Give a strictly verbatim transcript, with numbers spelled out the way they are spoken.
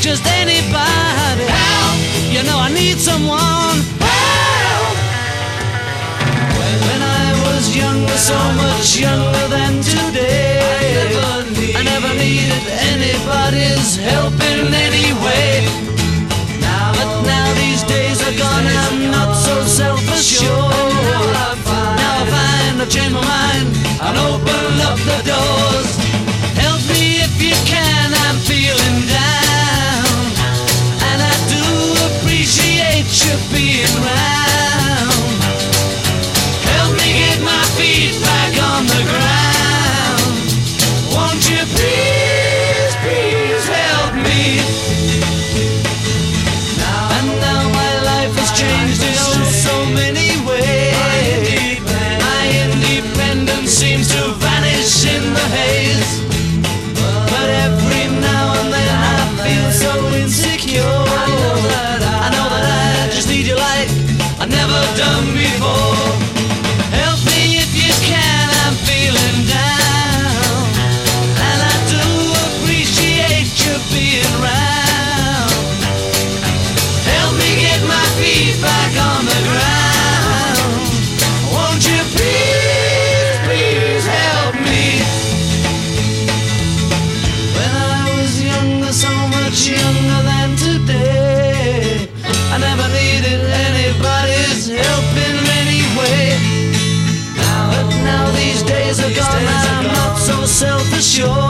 just anybody. Help! You know I need someone. Help! When I was younger, so much younger than today, I never, need, I never needed anybody's help in any way. Now, but now these days are gone, I'm not so self-assured. Now I find, now I find I've changed my mind and open up the doors. Help me if you can, I'm feeling down, and I do appreciate you being round. Help me get my feet back on the ground. Won't you please, please help me? Now, and now my life has changed in oh so many ways. My independence seems to vanish in the haze. But every now and then I feel so insecure. I know that I, I, know that I just need you like I've never done before. Help me if you can, I'm feeling down, and I do appreciate you being round. Help me get my feet back on the ground. Won't you please, please help me? When I was younger, so much younger than today, I never needed anybody's help in any way. Now, but now these days are gone, I'm not so self-assured.